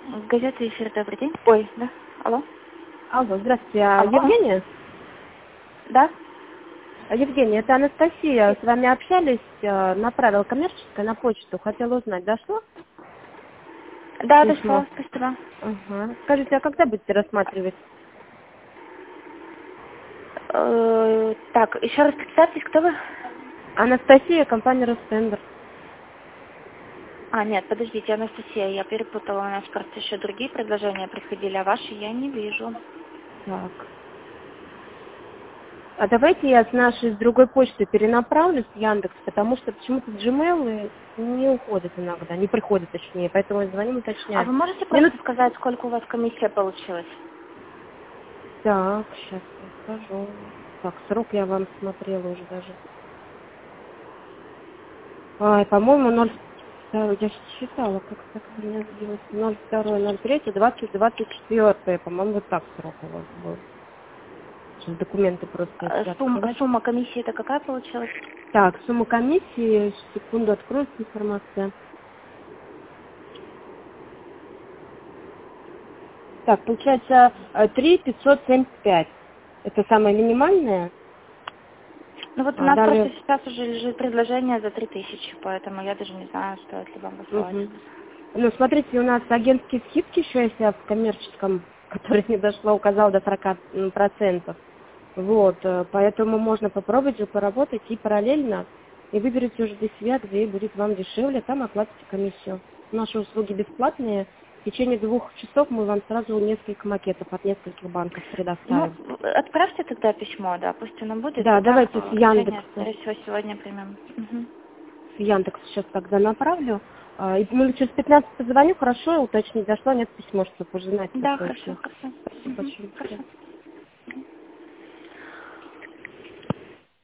Газета «Эфир», добрый день. Ой, да, алло. Алло, здравствуйте. Алло. Евгения? Да? Евгения, это Анастасия. С вами общались, направила коммерческое на почту. Хотела узнать, дошло Да, письмо? дошло, спасибо. Ага. Скажите, а когда будете рассматривать? Так, еще раз представьтесь, кто вы? Анастасия, компания Ростендер. А, нет, подождите, Анастасия, я перепутала, у нас просто еще другие предложения приходили, а ваши я не вижу. Так. А давайте я с нашей, с другой почты перенаправлю с Яндекс, потому что почему-то Gmail не уходит иногда, не приходит точнее, поэтому звоним, А уточняем. вы можете Минут... просто сказать, сколько у вас комиссия получилась? Так, сейчас я скажу. Так, срок я вам смотрела уже даже. Ай, по-моему, 0... Да, я считала, как так у меня сбилось. 02, 03, 20, 24. По-моему, вот так срок у вас был. Сейчас документы просто эти открывать. Сумма комиссии это какая получилась? Так, сумма комиссии, секунду, откроется информация. Так, получается 3 575. Это самое минимальное. Ну вот у А нас просто далее... сейчас уже лежит предложение за 3000, поэтому я даже не знаю, стоит ли вам высылать. Мгм. Ну, смотрите, у нас агентские скидки еще есть в коммерческом, который не дошло, указал до 40%. Вот, поэтому можно попробовать же поработать и параллельно, и выберите уже для себя, где будет вам дешевле, там оплатите комиссию. Наши услуги бесплатные. В течение 2 часов мы вам сразу несколько макетов от нескольких банков Ну, предоставим. отправьте тогда письмо, да, пусть оно будет, Да, и так давайте с решение, Яндекса. скорее всего, сегодня примем. Мгм. С Яндекса сейчас тогда направлю. И, ну, через 15 позвоню, хорошо, уточнить, дошло, нет письмо, чтобы уже знать, Да, какое хорошо, письмо. хорошо. Спасибо Мгм. большое. До свидания. Хорошо.